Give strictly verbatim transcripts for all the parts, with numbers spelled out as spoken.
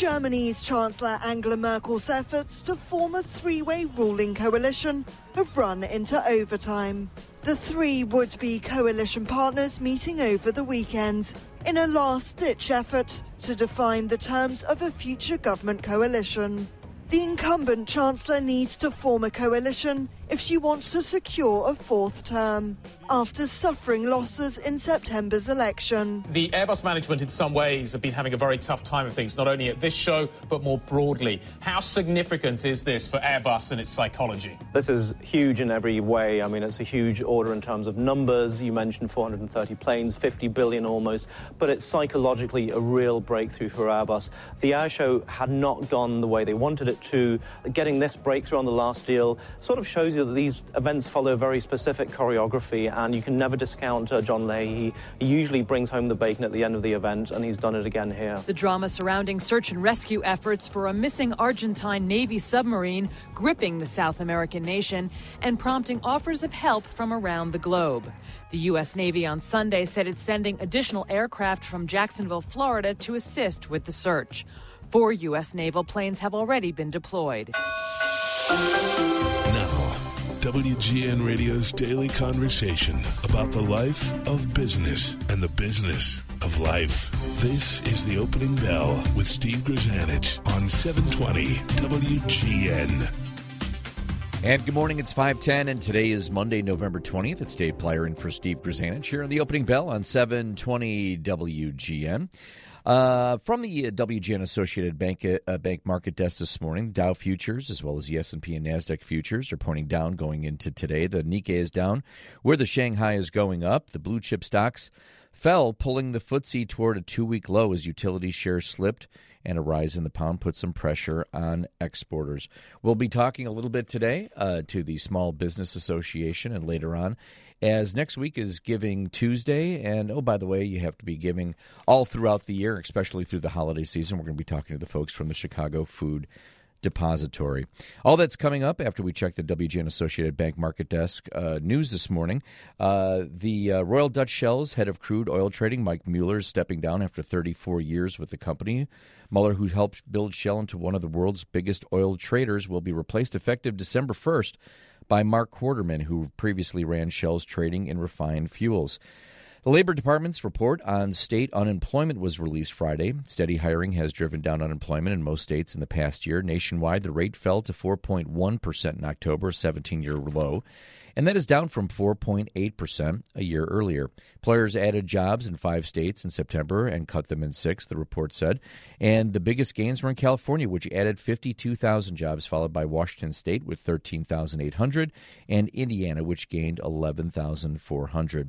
Germany's Chancellor Angela Merkel's efforts to form a three-way ruling coalition have run into overtime. The three would-be coalition partners meeting over the weekend in a last-ditch effort to define the terms of a future government coalition. The incumbent Chancellor needs to form a coalition if she wants to secure a fourth term, after suffering losses in September's election. The Airbus management in some ways have been having a very tough time of things, not only at this show, but more broadly. How significant is this for Airbus and its psychology? This is huge in every way. I mean, it's a huge order in terms of numbers. You mentioned four hundred thirty planes, fifty billion almost, but it's psychologically a real breakthrough for Airbus. The air show had not gone the way they wanted it to. Getting this breakthrough on the last deal sort of shows you that these events follow very specific choreography, and you can never discount uh, John Leahy. He usually brings home the bacon at the end of the event, and he's done it again here. The drama surrounding search and rescue efforts for a missing Argentine Navy submarine gripping the South American nation and prompting offers of help from around the globe. The U S Navy on Sunday said it's sending additional aircraft from Jacksonville, Florida, to assist with the search. Four U S naval planes have already been deployed. Now, W G N Radio's daily conversation about the life of business and the business of life. This is The Opening Bell with Steve Grzanich on seven twenty W G N. And good morning, it's five ten, and today is Monday, November twentieth. It's Dave Plyer in for Steve Grzanich here on The Opening Bell on seven twenty W G N. Uh, from the uh, W G N Associated Bank uh, Bank Market Desk this morning, Dow futures as well as the S and P and NASDAQ futures are pointing down going into today. The Nikkei is down, where the Shanghai is going up. The blue chip stocks fell, pulling the F T S E toward a two-week low as utility shares slipped, and a rise in the pound put some pressure on exporters. We'll be talking a little bit today uh, to the Small Business Association and later on, as next week is Giving Tuesday. And, oh, by the way, you have to be giving all throughout the year, especially through the holiday season. We're going to be talking to the folks from the Chicago Food Depository. All that's coming up after we check the W G N Associated Bank Market Desk uh, news this morning. Uh, the uh, Royal Dutch Shell's head of crude oil trading, Mike Mueller, is stepping down after thirty-four years with the company. Mueller, who helped build Shell into one of the world's biggest oil traders, will be replaced effective December first by Mark Quarterman, who previously ran Shell's trading in refined fuels. The Labor Department's report on state unemployment was released Friday. Steady hiring has driven down unemployment in most states in the past year. Nationwide, the rate fell to four point one percent in October, a seventeen-year low, and that is down from four point eight percent a year earlier. Employers added jobs in five states in September and cut them in six, the report said. And the biggest gains were in California, which added fifty-two thousand jobs, followed by Washington State with thirteen thousand eight hundred, and Indiana, which gained eleven thousand four hundred.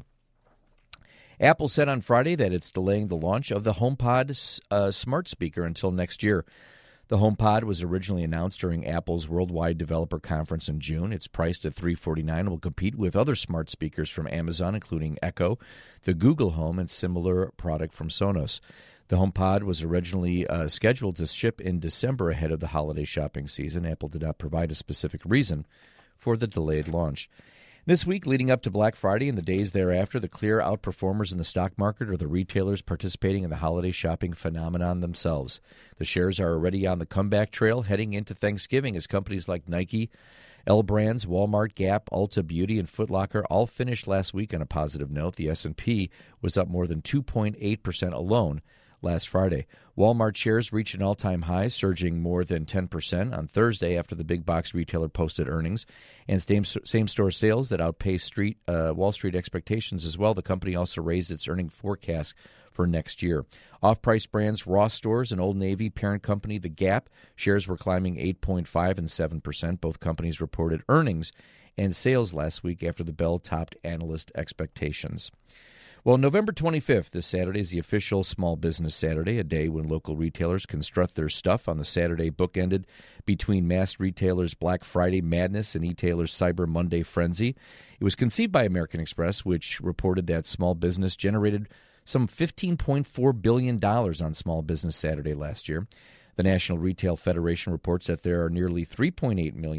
Apple said on Friday that it's delaying the launch of the HomePod uh, smart speaker until next year. The HomePod was originally announced during Apple's Worldwide Developer Conference in June. It's priced at three hundred forty-nine dollars and will compete with other smart speakers from Amazon, including Echo, the Google Home, and similar product from Sonos. The HomePod was originally uh, scheduled to ship in December ahead of the holiday shopping season. Apple did not provide a specific reason for the delayed launch. This week, leading up to Black Friday and the days thereafter, the clear outperformers in the stock market are the retailers participating in the holiday shopping phenomenon themselves. The shares are already on the comeback trail heading into Thanksgiving as companies like Nike, L Brands, Walmart, Gap, Ulta Beauty, and Foot Locker all finished last week on a positive note. The S and P was up more than two point eight percent alone last Friday. Walmart shares reached an all-time high, surging more than ten percent on Thursday after the big box retailer posted earnings and same-store sales that outpaced street, uh, Wall Street expectations as well. The company also raised its earning forecast for next year. Off-price brands Ross Stores and Old Navy parent company The Gap shares were climbing eight point five and seven percent. Both companies reported earnings and sales last week after the bell topped analyst expectations. Well, November twenty-fifth, this Saturday, is the official Small Business Saturday, a day when local retailers can strut their stuff on the Saturday bookended between mass retailers' Black Friday madness and e-tailers' Cyber Monday frenzy. It was conceived by American Express, which reported that small business generated some fifteen point four billion dollars on Small Business Saturday last year. The National Retail Federation reports that there are nearly three point eight million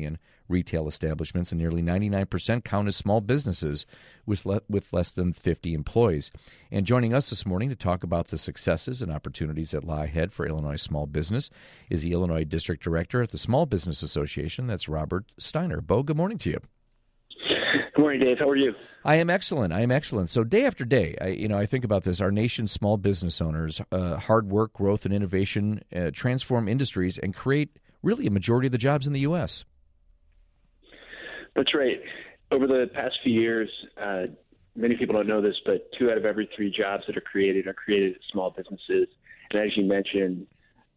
retail establishments, and nearly ninety-nine percent count as small businesses with, le- with less than fifty employees. And joining us this morning to talk about the successes and opportunities that lie ahead for Illinois small business is the Illinois District Director at the Small Business Association. That's Robert Steiner. Bo, good morning to you. Good morning, Dave. How are you? I am excellent. I am excellent. So day after day, I, you know, I think about this. Our nation's small business owners, uh, hard work, growth, and innovation uh, transform industries and create really a majority of the jobs in the U S. That's right. Over the past few years, uh, many people don't know this, but two out of every three jobs that are created are created at small businesses. And as you mentioned,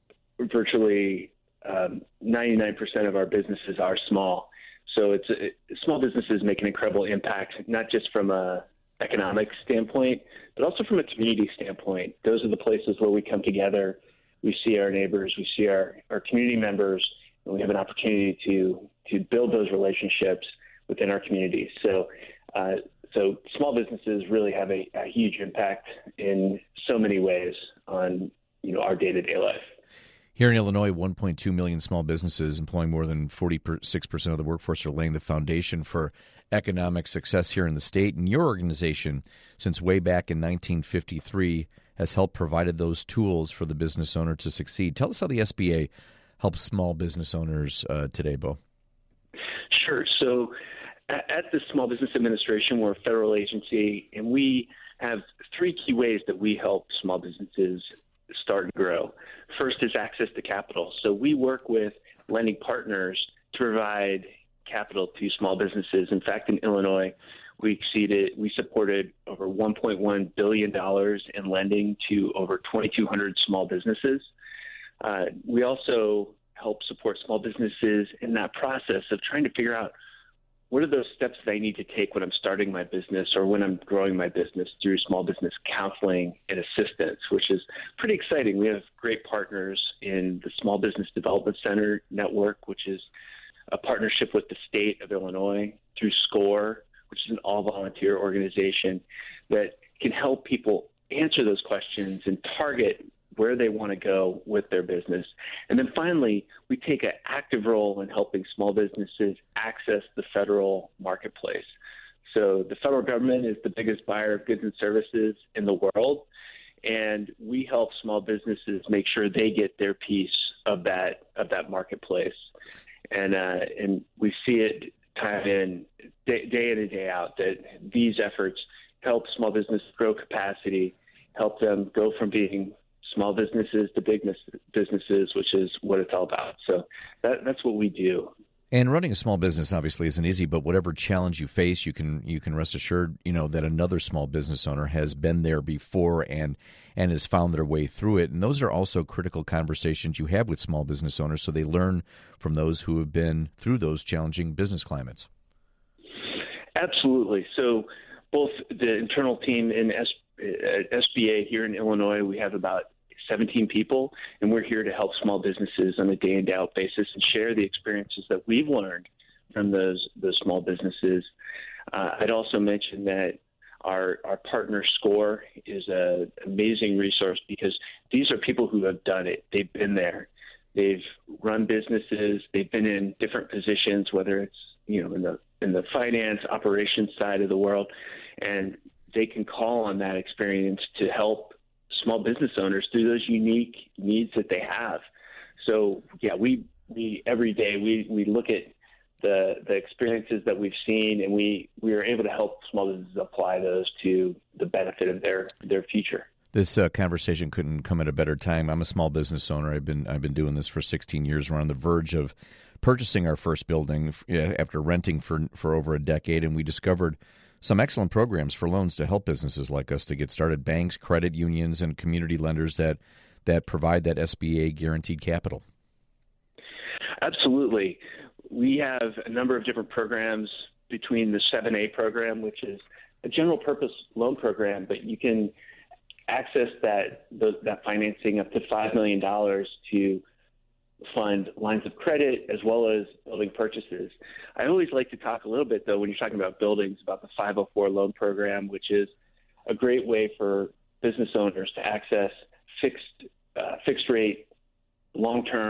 virtually um, ninety-nine percent of our businesses are small. So it's it, small businesses make an incredible impact, not just from a economic standpoint, but also from a community standpoint. Those are the places where we come together. We see our neighbors, we see our, our community members, and we have an opportunity to to build those relationships within our communities. So, uh, so small businesses really have a, a huge impact in so many ways on, you know, our day-to-day life. Here in Illinois, one point two million small businesses employing more than forty-six percent of the workforce are laying the foundation for economic success here in the state. And your organization, since way back in nineteen fifty-three, has helped provided those tools for the business owner to succeed. Tell us how the S B A helps small business owners uh, today, Bo. Sure. So at the Small Business Administration, we're a federal agency, and we have three key ways that we help small businesses start and grow. First is access to capital. So we work with lending partners to provide capital to small businesses. In fact, in Illinois, we exceeded, we supported over one point one billion dollars in lending to over twenty-two hundred small businesses. Uh, we also help support small businesses in that process of trying to figure out what are those steps that I need to take when I'm starting my business or when I'm growing my business through small business counseling and assistance, which is pretty exciting. We have great partners in the Small Business Development Center Network, which is a partnership with the state of Illinois, through SCORE, which is an all-volunteer organization that can help people answer those questions and target where they want to go with their business. And then finally, we take an active role in helping small businesses access the federal marketplace. So the federal government is the biggest buyer of goods and services in the world, and we help small businesses make sure they get their piece of that of that marketplace. And uh, and we see it time in day, day in and day out that these efforts help small business grow capacity, help them go from being small businesses to big businesses, which is what it's all about. So that, that's what we do. And running a small business obviously isn't easy, but whatever challenge you face, you can you can rest assured, you know, that another small business owner has been there before and and has found their way through it. And those are also critical conversations you have with small business owners, so they learn from those who have been through those challenging business climates. Absolutely. So both the internal team in S- S B A here in Illinois, we have about seventeen people, and we're here to help small businesses on a day in, day out basis and share the experiences that we've learned from those those small businesses. Uh, I'd also mention that our our partner SCORE is an amazing resource because these are people who have done it. They've been there. They've run businesses. They've been in different positions, whether it's, you know, in the in the finance operations side of the world, and they can call on that experience to help small business owners through those unique needs that they have. So yeah, we, we every day we, we look at the the experiences that we've seen, and we, we are able to help small businesses apply those to the benefit of their, their future. This uh, conversation couldn't come at a better time. I'm a small business owner. I've been I've been doing this for sixteen years. We're on the verge of purchasing our first building after renting for for over a decade, and we discovered some excellent programs for loans to help businesses like us to get started. Banks, credit unions, and community lenders that that provide that S B A guaranteed capital. Absolutely. We have a number of different programs between the seven A program, which is a general purpose loan program, but you can access that those, that financing up to five million dollars to fund lines of credit as well as building purchases. I always like to talk a little bit, though, when you're talking about buildings, about the five oh four loan program, which is a great way for business owners to access fixed uh, fixed rate long-term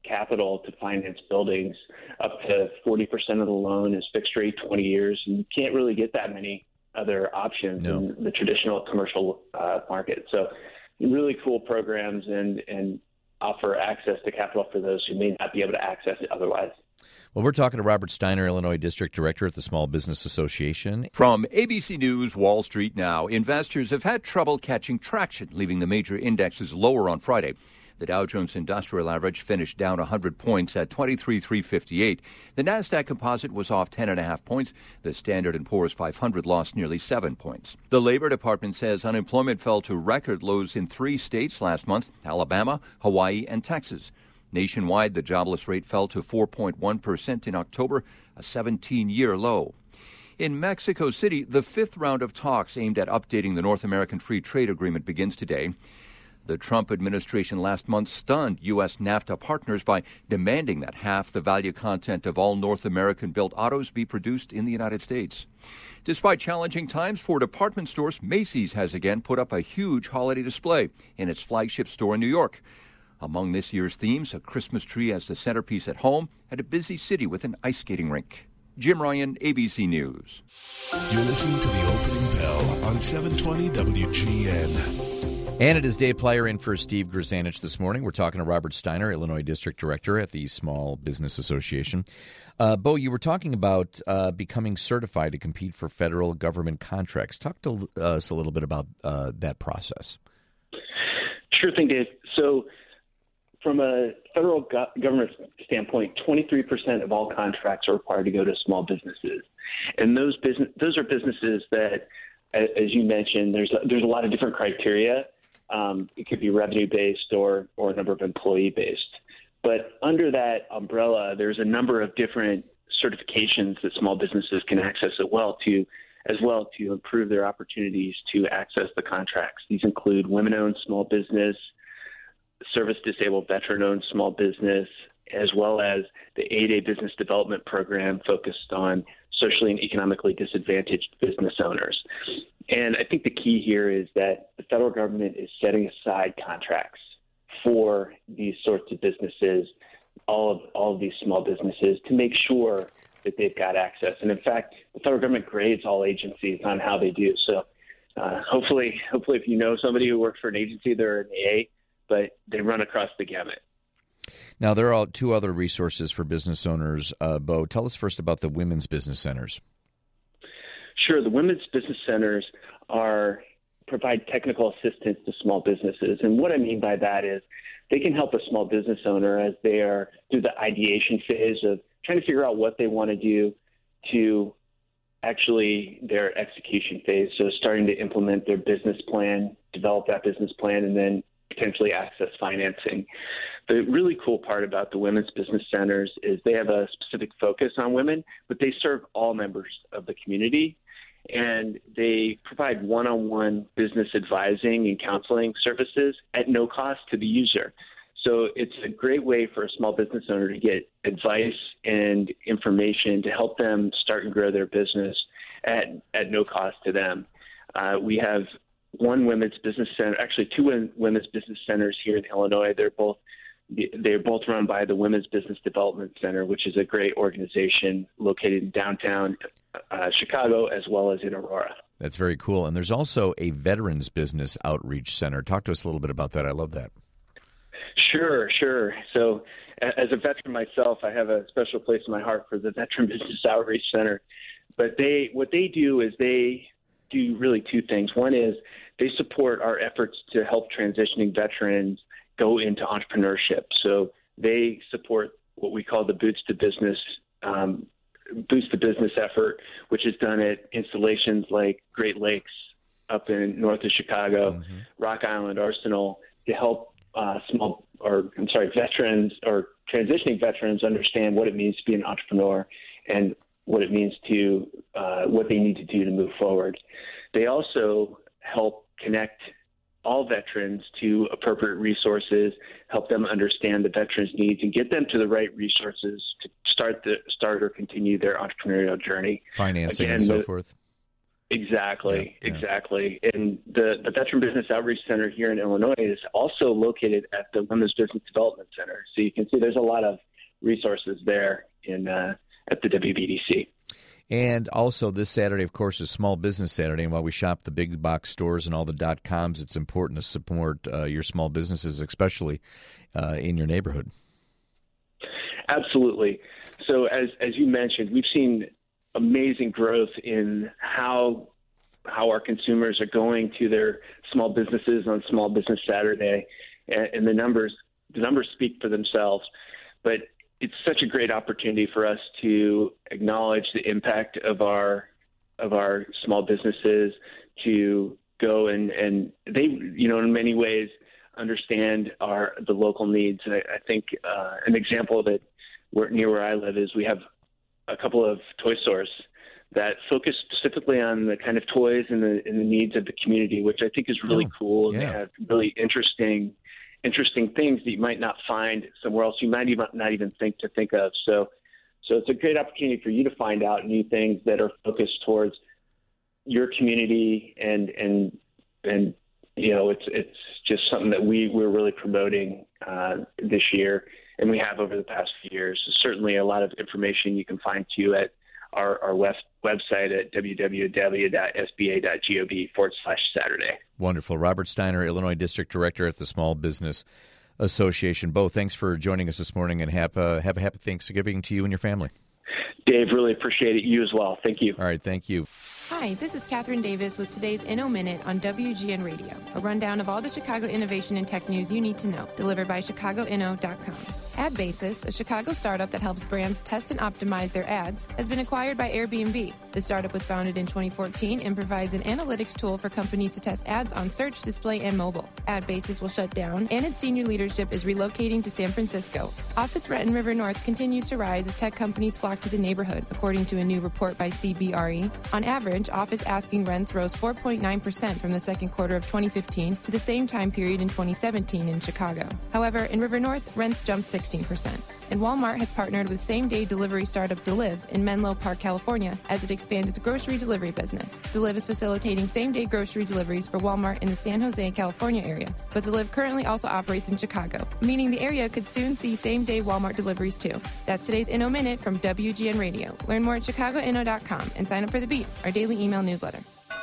capital to finance buildings. Up to forty percent of the loan is fixed rate, twenty years, and you can't really get that many other options no. in the traditional commercial uh, market. So really cool programs and, and offer access to capital for those who may not be able to access it otherwise. Well, we're talking to Robert Steiner, Illinois District Director at the Small Business Association. From A B C News, Wall Street Now, investors have had trouble catching traction, leaving the major indexes lower on Friday. The Dow Jones Industrial Average finished down one hundred points at twenty-three thousand three hundred fifty-eight. The Nasdaq Composite was off ten point five points. The Standard and Poor's five hundred lost nearly seven points. The Labor Department says unemployment fell to record lows in three states last month: Alabama, Hawaii, and Texas. Nationwide, the jobless rate fell to four point one percent in October, a seventeen-year low. In Mexico City, the fifth round of talks aimed at updating the North American Free Trade Agreement begins today. The Trump administration last month stunned U S NAFTA partners by demanding that half the value content of all North American-built autos be produced in the United States. Despite challenging times for department stores, Macy's has again put up a huge holiday display in its flagship store in New York. Among this year's themes, a Christmas tree as the centerpiece at home and a busy city with an ice skating rink. Jim Ryan, A B C News. You're listening to the opening bell on seven twenty W G N. And it is Dave Plyer in for Steve Grzanich this morning. We're talking to Robert Steiner, Illinois District Director at the Small Business Association. Uh, Bo, you were talking about uh, becoming certified to compete for federal government contracts. Talk to us a little bit about uh, that process. Sure thing, Dave. So from a federal go- government standpoint, twenty-three percent of all contracts are required to go to small businesses. And those business those are businesses that, as you mentioned, there's a, there's a lot of different criteria. Um, it could be revenue-based or, or number of employee-based. But under that umbrella, there's a number of different certifications that small businesses can access as well to, as well to improve their opportunities to access the contracts. These include women-owned small business, service-disabled veteran-owned small business, as well as the eight A Business Development Program focused on socially and economically disadvantaged business owners. And I think the key here is that the federal government is setting aside contracts for these sorts of businesses, all of all of these small businesses, to make sure that they've got access. And in fact, the federal government grades all agencies on how they do. So uh, hopefully, hopefully, if you know somebody who works for an agency, they're an A, but they run across the gamut. Now, there are two other resources for business owners. Uh, Bo, tell us first about the Women's Business Centers. Sure. The Women's Business Centers are provide technical assistance to small businesses. And what I mean by that is they can help a small business owner as they are through the ideation phase of trying to figure out what they want to do to actually their execution phase. So starting to implement their business plan, develop that business plan, and then potentially access financing. The really cool part about the Women's Business Centers is they have a specific focus on women, but they serve all members of the community, and they provide one-on-one business advising and counseling services at no cost to the user. So it's a great way for a small business owner to get advice and information to help them start and grow their business at, at no cost to them. Uh, we have one women's business center, actually two women's business centers here in Illinois. They're both they're both run by the Women's Business Development Center, which is a great organization located in downtown uh, Chicago as well as in Aurora. That's very cool. And there's also a Veterans Business Outreach Center. Talk to us a little bit about that. I love that. Sure, sure. So as a veteran myself, I have a special place in my heart for the Veteran Business Outreach Center. But they what they do is they do really two things. One is they support our efforts to help transitioning veterans go into entrepreneurship. So they support what we call the Boots to Business um, Boots to Business effort, which is done at installations like Great Lakes up in north of Chicago, mm-hmm. Rock Island Arsenal, to help uh, small or I'm sorry veterans or transitioning veterans understand what it means to be an entrepreneur and what it means to uh, what they need to do to move forward. They also help connect all veterans to appropriate resources, help them understand the veterans' needs, and get them to the right resources to start the start or continue their entrepreneurial journey. Financing Again, and so the, forth. Exactly, yeah, yeah. exactly. And the, the Veteran Business Outreach Center here in Illinois is also located at the Women's Business Development Center. So you can see there's a lot of resources there in uh, at the W B D C. And also this Saturday, of course, is Small Business Saturday. And while we shop the big box stores and all the dot-coms, it's important to support uh, your small businesses, especially uh, in your neighborhood. Absolutely. So as as you mentioned, we've seen amazing growth in how how our consumers are going to their small businesses on Small Business Saturday, and, and the numbers the numbers speak for themselves. But it's such a great opportunity for us to acknowledge the impact of our of our small businesses, to go and, and they, you know, in many ways understand our the local needs. And I, I think uh, an example of it where, near where I live is we have a couple of toy stores that focus specifically on the kind of toys and the, and the needs of the community, which I think is really oh, cool. Yeah. They have really interesting interesting things that you might not find somewhere else. You might even not even think to think of. So, so it's a great opportunity for you to find out new things that are focused towards your community, and and and you know, it's it's just something that we we're really promoting uh, this year, and we have over the past few years. So certainly, a lot of information you can find too at our our web, website at w w w dot s b a dot gov forward slash Saturday. Wonderful. Robert Steiner, Illinois District Director at the Small Business Association. Bo, thanks for joining us this morning, and have, uh, have a happy Thanksgiving to you and your family. Dave, really appreciate it. You as well. Thank you. All right, thank you. Hi, this is Catherine Davis with today's Inno Minute on W G N Radio, a rundown of all the Chicago innovation and tech news you need to know, delivered by chicago inno dot com. AdBasis, a Chicago startup that helps brands test and optimize their ads, has been acquired by Airbnb. The startup was founded in twenty fourteen and provides an analytics tool for companies to test ads on search, display, and mobile. AdBasis will shut down, and its senior leadership is relocating to San Francisco. Office rent in River North continues to rise as tech companies flock to the neighborhood, according to a new report by C B R E. On average, office asking rents rose four point nine percent from the second quarter of twenty fifteen to the same time period in twenty seventeen in Chicago. However, in River North, rents jumped sixteen percent. And Walmart has partnered with same-day delivery startup Deliv in Menlo Park, California, as it expands its grocery delivery business. Deliv is facilitating same-day grocery deliveries for Walmart in the San Jose, California area, but Deliv currently also operates in Chicago, meaning the area could soon see same-day Walmart deliveries too. That's today's Inno Minute from W G N Radio. Learn more at chicago inno dot com and sign up for The Beat, our daily email newsletter.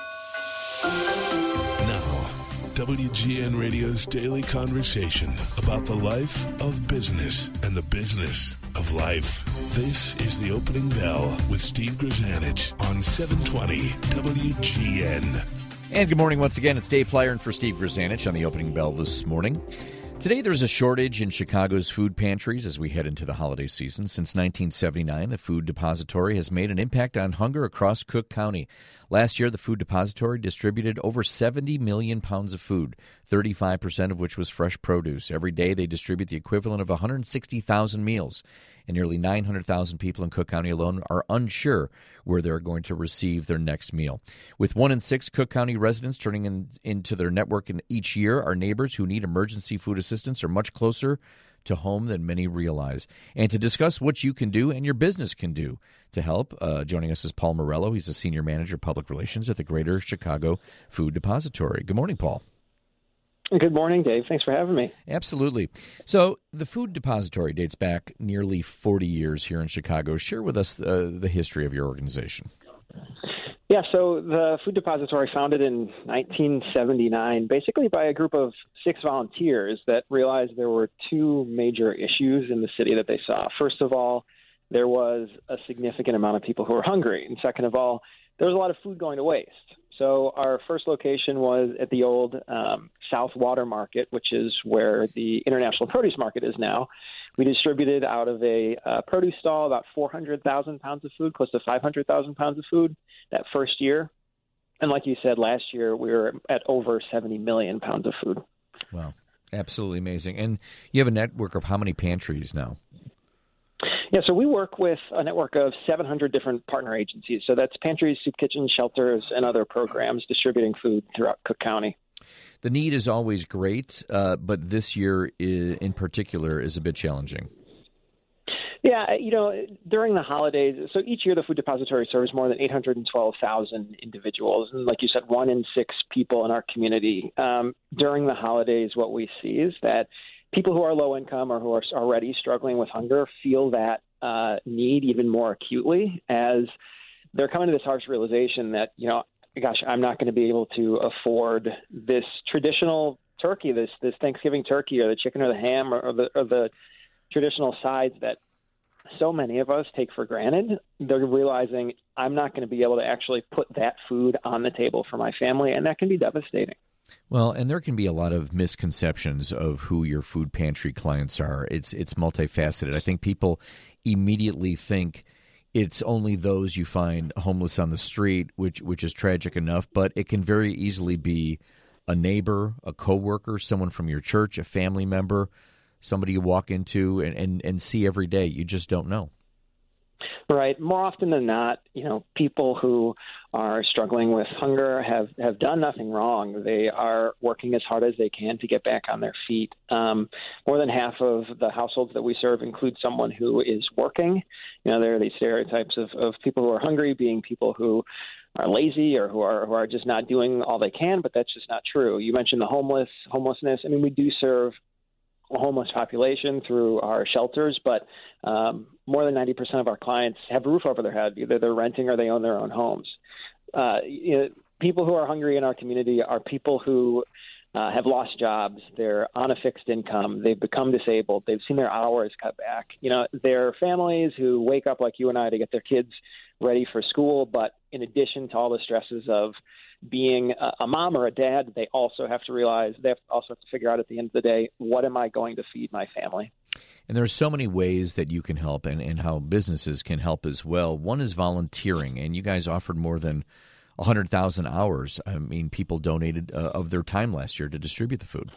Now, W G N Radio's daily conversation about the life of business and the business of life. This is the Opening Bell with Steve Grzanich on seven twenty W G N. And good morning once again. It's Dave Plyer and for Steve Grzanich on the Opening Bell this morning. Today, there's a shortage in Chicago's food pantries as we head into the holiday season. Since nineteen seventy-nine, the Food Depository has made an impact on hunger across Cook County. Last year, the Food Depository distributed over seventy million pounds of food, thirty-five percent of which was fresh produce. Every day, they distribute the equivalent of one hundred sixty thousand meals. And nearly nine hundred thousand people in Cook County alone are unsure where they're going to receive their next meal. With one in six Cook County residents turning in, into their network in each year, our neighbors who need emergency food assistance are much closer to home than many realize. And to discuss what you can do and your business can do to help, uh, joining us is Paul Morello. He's the Senior Manager of Public Relations at the Greater Chicago Food Depository. Good morning, Paul. Good morning, Dave. Thanks for having me. Absolutely. So the Food Depository dates back nearly forty years here in Chicago. Share with us uh, the history of your organization. Yeah, so the Food Depository founded in nineteen seventy-nine, basically by a group of six volunteers that realized there were two major issues in the city that they saw. First of all, there was a significant amount of people who were hungry. And second of all, there was a lot of food going to waste. So our first location was at the old um, South Water Market, which is where the International Produce Market is now. We distributed out of a uh, produce stall about four hundred thousand pounds of food, close to five hundred thousand pounds of food that first year. And like you said, last year we were at over seventy million pounds of food. Wow, absolutely amazing. And you have a network of how many pantries now? Yeah, so we work with a network of seven hundred different partner agencies. So that's pantries, soup kitchens, shelters, and other programs distributing food throughout Cook County. The need is always great, uh, but this year is, in particular is a bit challenging. Yeah, you know, during the holidays, so each year the Food Depository serves more than eight hundred twelve thousand individuals. And like you said, one in six people in our community. Um, during the holidays, what we see is that people who are low income or who are already struggling with hunger feel that uh, need even more acutely as they're coming to this harsh realization that, you know, gosh, I'm not going to be able to afford this traditional turkey, this this Thanksgiving turkey or the chicken or the ham or, or the or the traditional sides that so many of us take for granted. They're realizing I'm not going to be able to actually put that food on the table for my family, and that can be devastating. Well, and there can be a lot of misconceptions of who your food pantry clients are. It's it's multifaceted. I think people immediately think it's only those you find homeless on the street, which which is tragic enough, but it can very easily be a neighbor, a coworker, someone from your church, a family member, somebody you walk into and, and, and see every day. You just don't know. Right. More often than not, you know, people who are struggling with hunger have, have done nothing wrong. They are working as hard as they can to get back on their feet. Um, more than half of the households that we serve include someone who is working. You know, there are these stereotypes of, of people who are hungry being people who are lazy or who are who are just not doing all they can, but that's just not true. You mentioned the homeless, homelessness. I mean, we do serve a homeless population through our shelters, but um, more than ninety percent of our clients have a roof over their head. Either they're renting or they own their own homes. Uh, you know, people who are hungry in our community are people who uh, have lost jobs. They're on a fixed income. They've become disabled. They've seen their hours cut back. You know, they're families who wake up like you and I to get their kids ready for school, but in addition to all the stresses of being a mom or a dad, they also have to realize they have to also have to figure out at the end of the day, what am I going to feed my family? And there are so many ways that you can help and, and how businesses can help as well. One is volunteering, and you guys offered more than one hundred thousand hours. I mean, people donated uh, of their time last year to distribute the food.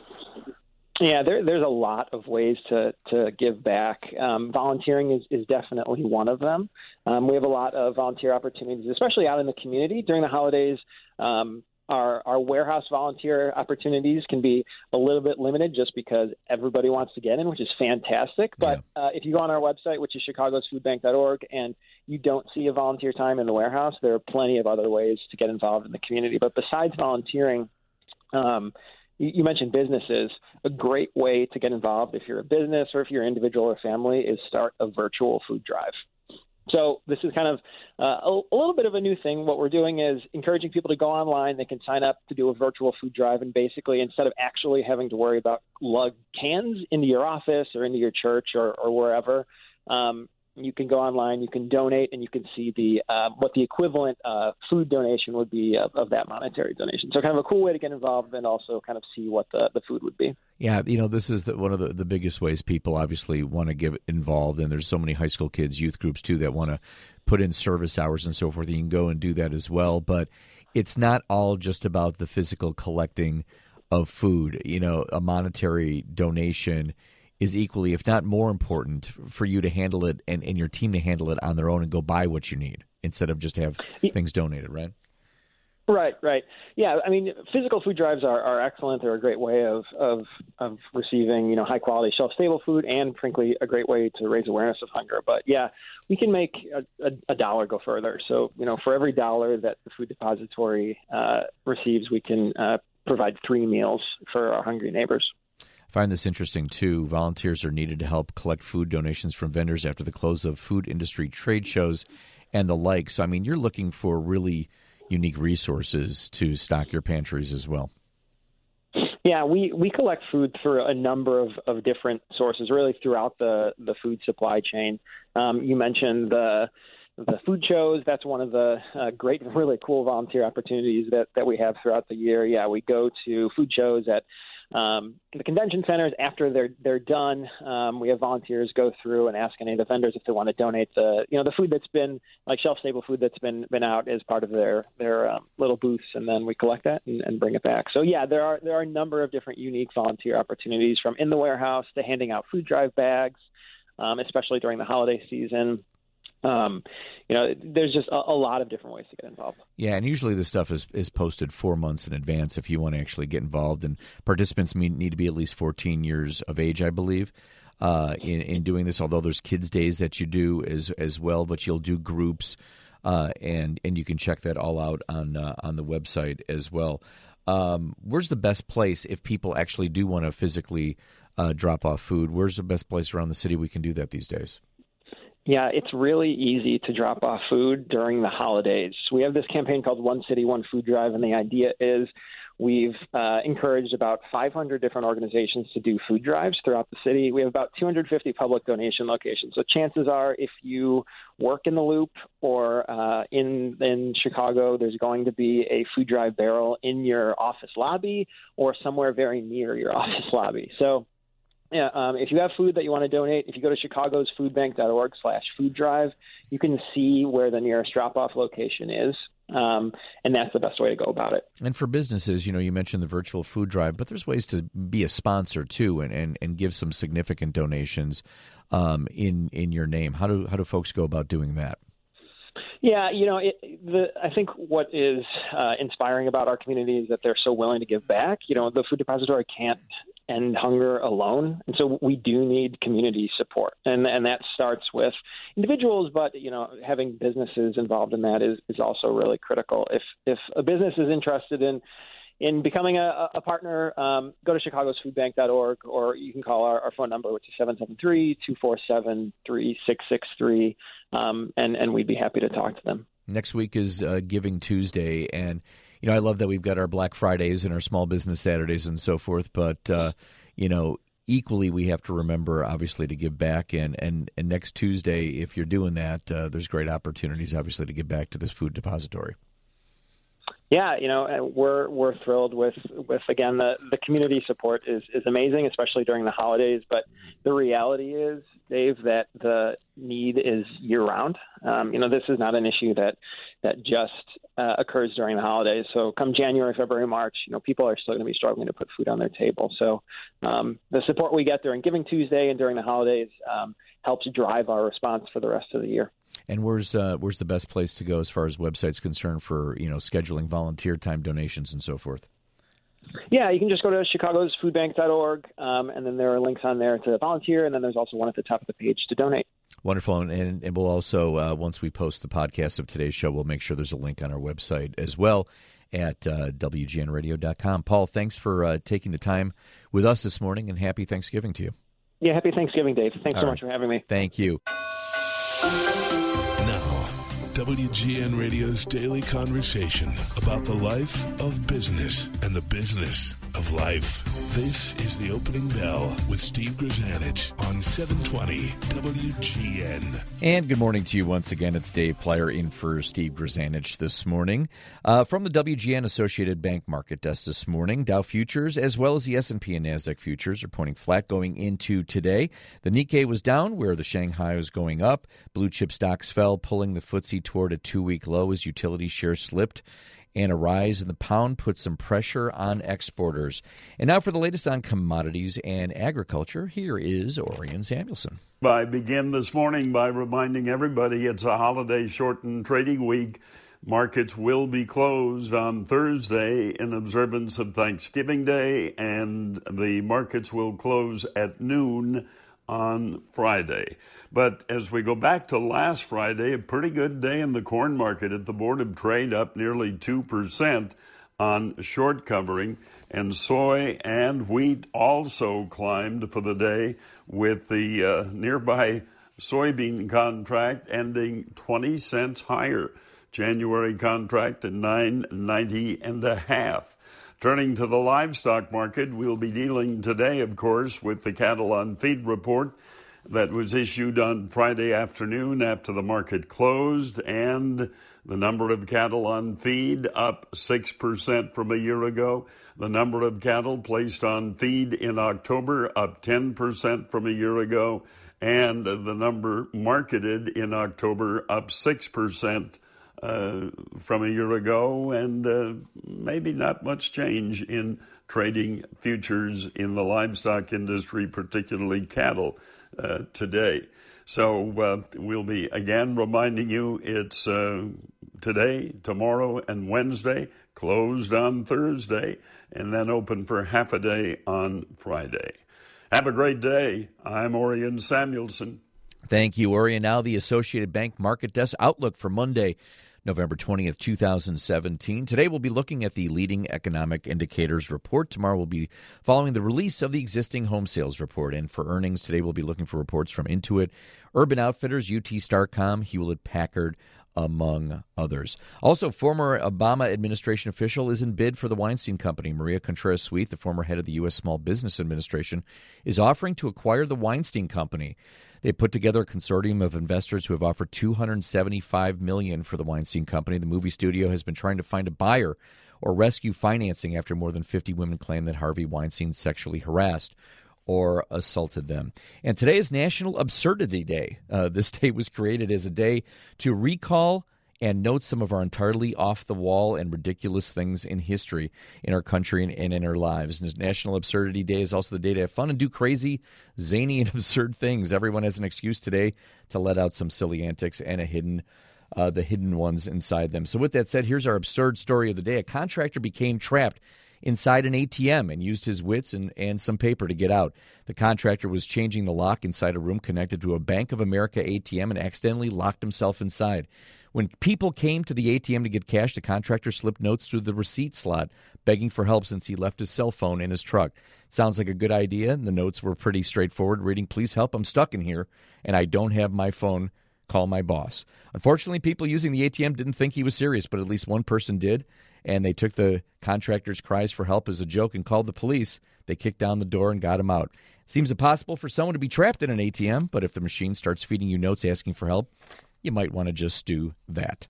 Yeah, there, there's a lot of ways to, to give back. Um, volunteering is, is definitely one of them. Um, we have a lot of volunteer opportunities, especially out in the community during the holidays. Um, our, our warehouse volunteer opportunities can be a little bit limited just because everybody wants to get in, which is fantastic. But yeah. uh, if you go on our website, which is chicagos food bank dot org, and you don't see a volunteer time in the warehouse, there are plenty of other ways to get involved in the community. But besides volunteering, um, you mentioned businesses. A great way to get involved if you're a business or if you're an individual or family is start a virtual food drive. So this is kind of uh, a, a little bit of a new thing. What we're doing is encouraging people to go online. They can sign up to do a virtual food drive, and basically instead of actually having to worry about lug cans into your office or into your church or, or wherever, um, you can go online, you can donate, and you can see the uh, what the equivalent uh, food donation would be of, of that monetary donation. So kind of a cool way to get involved and also kind of see what the, the food would be. Yeah, you know, this is the, one of the, the biggest ways people obviously want to get involved, and there's so many high school kids, youth groups too, that want to put in service hours and so forth. You can go and do that as well, but it's not all just about the physical collecting of food. You know, a monetary donation is equally, if not more important, for you to handle it and, and your team to handle it on their own and go buy what you need instead of just have things donated, right? Right, right. Yeah, I mean, physical food drives are, are excellent. They're a great way of, of of receiving, you know, high-quality, shelf-stable food and, frankly, a great way to raise awareness of hunger. But, yeah, we can make a, a, a dollar go further. So, you know, for every dollar that the Food Depository uh, receives, we can uh, provide three meals for our hungry neighbors. I find this interesting, too. Volunteers are needed to help collect food donations from vendors after the close of food industry trade shows and the like. So, I mean, you're looking for really unique resources to stock your pantries as well. Yeah, we, we collect food through a number of, of different sources, really throughout the, the food supply chain. Um, you mentioned the the food shows. That's one of the uh, great, really cool volunteer opportunities that, that we have throughout the year. Yeah, we go to food shows at Um, the convention centers. After they're they're done, um, we have volunteers go through and ask any of the vendors if they want to donate the you know the food that's been like shelf stable food that's been been out as part of their their um, little booths, and then we collect that and, and bring it back. So yeah, there are there are a number of different unique volunteer opportunities, from in the warehouse to handing out food drive bags, um, especially during the holiday season. Um, you know, there's just a, a lot of different ways to get involved. Yeah, and usually this stuff is, is posted four months in advance if you want to actually get involved. And participants need to be at least fourteen years of age, I believe. uh, in in doing this. Although there's kids days that you do as as well, but you'll do groups, uh, and and you can check that all out on uh, on the website as well. Um, where's the best place if people actually do want to physically uh, drop off food? Where's the best place around the city we can do that these days? Yeah, it's really easy to drop off food during the holidays. We have this campaign called One City, One Food Drive, and the idea is we've uh, encouraged about five hundred different organizations to do food drives throughout the city. We have about two hundred fifty public donation locations. So chances are if you work in the Loop or uh, in, in Chicago, there's going to be a food drive barrel in your office lobby or somewhere very near your office lobby. So Yeah, um, if you have food that you want to donate, if you go to chicagos food bank dot org slash food drive, you can see where the nearest drop-off location is, um, and that's the best way to go about it. And for businesses, you know, you mentioned the virtual food drive, but there's ways to be a sponsor, too, and, and, and give some significant donations um, in in your name. How do how do folks go about doing that? Yeah, you know, it, the, I think what is uh, inspiring about our community is that they're so willing to give back. You know, the Food Depository can't end hunger alone, and so we do need community support, and and that starts with individuals, but you know, having businesses involved in that is is also really critical. If if a business is interested in in becoming a, a partner, um, go to chicagos food bank dot org, or you can call our, our phone number, which is seven seven three, two four seven, three six six three, um, and, and we'd be happy to talk to them. Next week is uh, Giving Tuesday, and you know, I love that we've got our Black Fridays and our Small Business Saturdays and so forth, but uh, you know, equally we have to remember, obviously, to give back, and, and, and next Tuesday, if you're doing that, uh, there's great opportunities, obviously, to give back to this food depository. Yeah, you know, we're we're thrilled with, with again, the, the community support is, is amazing, especially during the holidays. But the reality is, Dave, that the need is year-round. Um, you know, this is not an issue that that just uh, occurs during the holidays. So come January, February, March, you know, people are still going to be struggling to put food on their table. So um, the support we get during Giving Tuesday and during the holidays um, helps drive our response for the rest of the year. And where's uh, where's the best place to go as far as websites concerned for, you know, scheduling volunteer time donations and so forth? Yeah, you can just go to chicagos food bank dot org, um, and then there are links on there to volunteer, and then there's also one at the top of the page to donate. Wonderful. And, and we'll also, uh, once we post the podcast of today's show, we'll make sure there's a link on our website as well at uh, W G N radio dot com. Paul, thanks for uh, taking the time with us this morning, and happy Thanksgiving to you. Yeah, happy Thanksgiving, Dave. Thanks All so right. much for having me. Thank you. Now, W G N Radio's daily conversation about the life of business and the business of life. This is The Opening Bell with Steve Grzanich on seven twenty W G N. And good morning to you once again. It's Dave Plyer in for Steve Grzanich this morning. Uh, from the W G N Associated Bank Market Desk this morning, Dow Futures as well as the S and P and NASDAQ Futures are pointing flat going into today. The Nikkei was down where the Shanghai was going up. Blue chip stocks fell, pulling the F T S E toward a two-week low as utility shares slipped. And a rise in the pound put some pressure on exporters. And now for the latest on commodities and agriculture, here is Orion Samuelson. I begin this morning by reminding everybody it's a holiday-shortened trading week. Markets will be closed on Thursday in observance of Thanksgiving Day, and the markets will close at noon on Friday. But as we go back to last Friday, a pretty good day in the corn market at the Board of Trade, up nearly two percent on short covering, and soy and wheat also climbed for the day, with the uh, nearby soybean contract ending twenty cents higher. January contract at nine ninety and a half. Turning to the livestock market, we'll be dealing today, of course, with the cattle on feed report that was issued on Friday afternoon after the market closed, and the number of cattle on feed up six percent from a year ago. The number of cattle placed on feed in October up ten percent from a year ago, and the number marketed in October up six percent uh, from a year ago, and uh, maybe not much change in trading futures in the livestock industry, particularly cattle. Uh, today. So uh, we'll be again reminding you it's uh, today, tomorrow, and Wednesday, closed on Thursday, and then open for half a day on Friday. Have a great day. I'm Orion Samuelson. Thank you, Orion. Now the Associated Bank Market Desk outlook for Monday, November twentieth, twenty seventeen. Today we'll be looking at the leading economic indicators report. Tomorrow we'll be following the release of the existing home sales report. And for earnings, today we'll be looking for reports from Intuit, Urban Outfitters, U T Starcom, Hewlett-Packard, among others. Also, former Obama administration official is in bid for the Weinstein Company. Maria Contreras-Sweet, the former head of the U S Small Business Administration, is offering to acquire the Weinstein Company. They put together a consortium of investors who have offered two hundred seventy-five million dollars for the Weinstein Company. The movie studio has been trying to find a buyer or rescue financing after more than fifty women claim that Harvey Weinstein sexually harassed or assaulted them. And today is National Absurdity Day. Uh, this day was created as a day to recall and note some of our entirely off-the-wall and ridiculous things in history in our country and, and in our lives. And National Absurdity Day is also the day to have fun and do crazy, zany, and absurd things. Everyone has an excuse today to let out some silly antics and a hidden uh, the hidden ones inside them. So with that said, here's our absurd story of the day. A contractor became trapped inside an A T M and used his wits and, and some paper to get out. The contractor was changing the lock inside a room connected to a Bank of America A T M and accidentally locked himself inside. When people came to the A T M to get cash, the contractor slipped notes through the receipt slot, begging for help since he left his cell phone in his truck. Sounds like a good idea, and the notes were pretty straightforward, reading, "Please help, I'm stuck in here, and I don't have my phone. Call my boss." Unfortunately, people using the A T M didn't think he was serious, but at least one person did, and they took the contractor's cries for help as a joke and called the police. They kicked down the door and got him out. Seems impossible for someone to be trapped in an A T M, but if the machine starts feeding you notes asking for help, you might want to just do that.